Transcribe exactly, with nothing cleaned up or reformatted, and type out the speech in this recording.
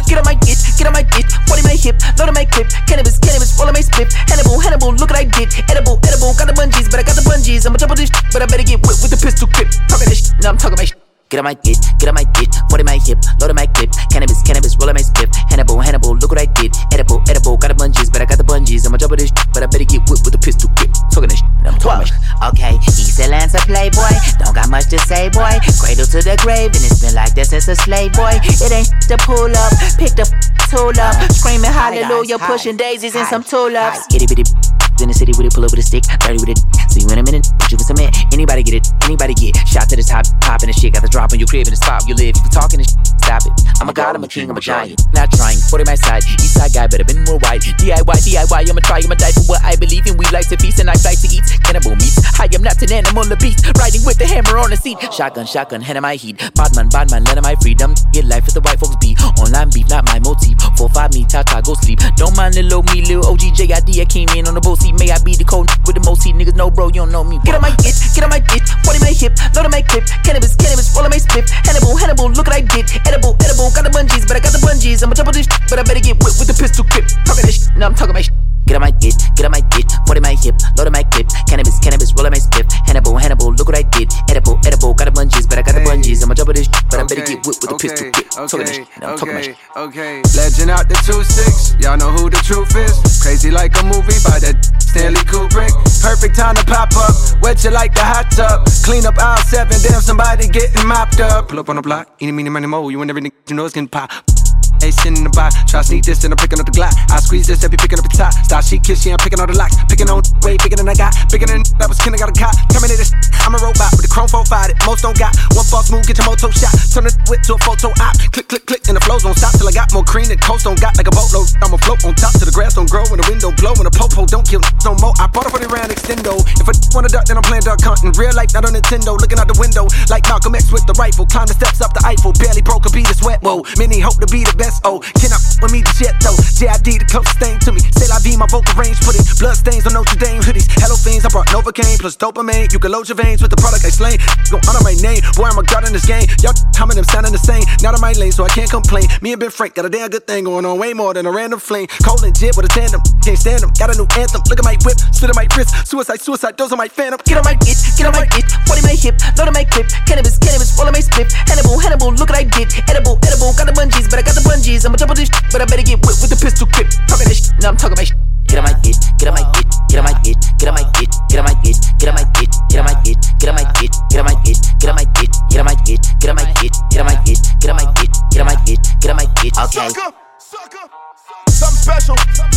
Get on my dick, get on my dick, forty my hip, load on my clip. Cannabis, cannabis, roll on my split. Hannibal, Hannibal, look what I did. Edible, edible, got the bungees, but I got the bungees. I'ma double this shit, but I better get whipped with the pistol grip. Talking this shit, now I'm talking my shit. Get on my dick, get on my dick, forty my hip, load on my clip. Cannabis, cannabis, roll on my split. Hannibal, Hannibal, look what I did. Edible, edible, got the bungees, but I got the bungees. I'ma double this shit, but I better get whipped with the pistol grip. Talking this shit, now I'm talking my shit. Okay, he's a Lancer playboy, don't got much to say, boy. Cradle to the grave, and it's been like that since a slave, boy. It ain't to pull up, pick the tool up, screaming hallelujah, pushing daisies and some tulips. Itty bitty in the city with it, pull up with a stick, dirty with it. See you in a minute, you can submit. Anybody get it, anybody get shot to the top, popping the shit, got the drop on your crib in the spot you live. You talking this shit, stop it. I'm a god, I'm a king, I'm a giant. Not trying, forty my side, east side guy, better been more white. D I Y, D I Y, I'ma try, I'ma die for what I believe in. We like to feast and I like to eat cannibal meats. I am not an animal, a beast, riding with the hammer on the seat. Shotgun, shotgun, hand in my heat. Badman, badman, land of my freedom. Get life with the white folks be. Online beef, not my motif. Four, five, me, ta-ta, go sleep. Don't mind little me, little O G J I D. I came in on the boat seat. May I be the cold with the most heat, niggas know bro, you don't know me. Get on my dick, get on my dick, forty my hip, load on my clip. Cannabis, cannabis, roll on my split. Hannibal, Hannibal, look what I did. Edible, edible, got the bungees, but I got the bungees. I'ma double this shit, but I better get whipped with the pistol grip. Talking this shit, now I'm talking my shit. Get on my dick, get on my dick, forty my hip, load on my clip. Cannabis, cannabis, roll on my split. Hannibal, Hannibal, look what I did. Edible, edible, got the bungees, but I got the bungees. I'ma double this shit, but I better get whipped with the pistol grip. Talking this shit, now I'm talking my shit. Okay, legend out the two six, y'all know who the truth is. Crazy like a movie by that Stanley Kubrick. Perfect time to pop up, wet you like the hot tub. Clean up aisle seven, damn somebody getting mopped up. Pull up on the block, eeny, meeny, miny, mo. You and everything you know it's getting pop. Hey, sitting in the box, try to sneak this and I'm picking up the Glock. I squeeze this, they be picking up the top. Style she kiss, she I'm picking all the locks. Picking on way bigger than I got. Bigger than that was kin, I got a cop. Terminator, I'm a robot with the chrome four five. Most don't got one false move, get your moto shot. Turn the whip to a photo op. Click, click, click, and the flows don't stop till I got more cream than coast don't got like a boatload. I'ma float on top till the grass don't grow and the wind don't blow and the popo don't kill no more. I bought it for the round extendo. If I wanna duck, then I'm playing duck hunting. Real life, not on Nintendo. Looking out the window like Malcolm X with the rifle. Climb the steps up the Eiffel. Barely broke a beat of sweat. Whoa, many hope to be the best. Oh, can I with me the shit though? J I D the closest thing to me. Say la vie, my vocal range put it. Blood stains on Notre Dame hoodies. Hello fiends, I brought Novocaine plus dopamine. You can load your veins with the product I slain. Gon' honor my name, boy I'm a god in this game. Y'all timing them sounding the same. Not on my lane, so I can't complain. Me and Ben Frank got a damn good thing going on, way more than a random flame. Cold and jib with a tandem, can't stand them. Got a new anthem, look at my whip, spit on my wrist. Suicide, suicide, those are my phantom. Get on my dick, get on my dick, forty my hip, load on my clip. Cannabis, cannabis, roll on my split. Hannibal, Hannibal, look what I did. Edible, edible, got the bungees, but I got the bungees. I'ma double this shit, but I better get whipped with the pistol grip. Talking this shit, now I'm talking my shit. Get on my dick, get on my dick, get on my dick, get on my dick, get on my dick, get on my dick, get on my dick, get on my dick, get on my dick, get on my dick, get on my dick, get on my dick, get on my dick, get on my dick, get on my dick, get on my dick. Okay. Sucker, sucker, something special.